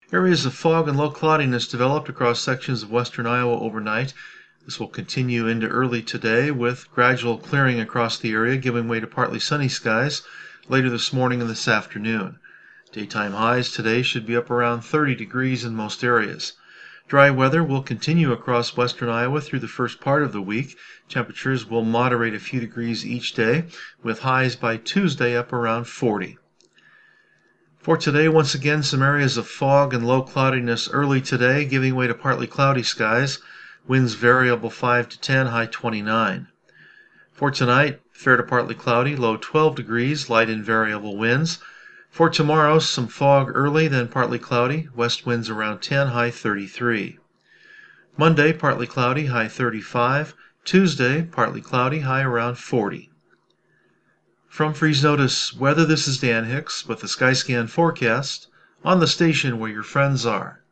Areas of fog and low cloudiness developed across sections of western Iowa overnight. This will continue into early today with gradual clearing across the area, giving way to partly sunny skies later this morning and this afternoon. Daytime highs today should be up around 30 degrees in most areas. Dry weather will continue across western Iowa through the first part of the week. Temperatures will moderate a few degrees each day, with highs by Tuesday up around 40. For today, once again, some areas of fog and low cloudiness early today, giving way to partly cloudy skies. Winds variable 5 to 10, high 29. For tonight, fair to partly cloudy, low 12 degrees, light and variable winds. For tomorrow, some fog early, then partly cloudy, west winds around 10, high 33. Monday, partly cloudy, high 35. Tuesday, partly cloudy, high around 40. From Freeze Notice Weather, this is Dan Hicks with the Skyscan forecast on the station where your friends are.